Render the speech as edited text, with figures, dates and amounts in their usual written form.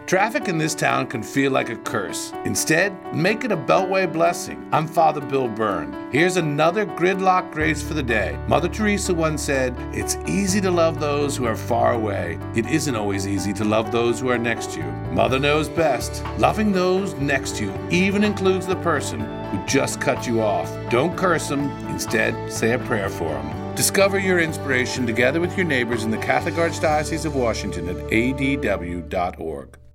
Traffic in this town can feel like a curse. Instead, make it a Beltway blessing. I'm Father Bill Byrne. Here's another gridlock grace for the day. Mother Teresa once said, "It's easy to love those who are far away. It isn't always easy to love those who are next to you." Mother knows best. Loving those next to you even includes the person who just cut you off. Don't curse them. Instead, say a prayer for them. Discover your inspiration together with your neighbors in the Catholic Archdiocese of Washington at adw.org.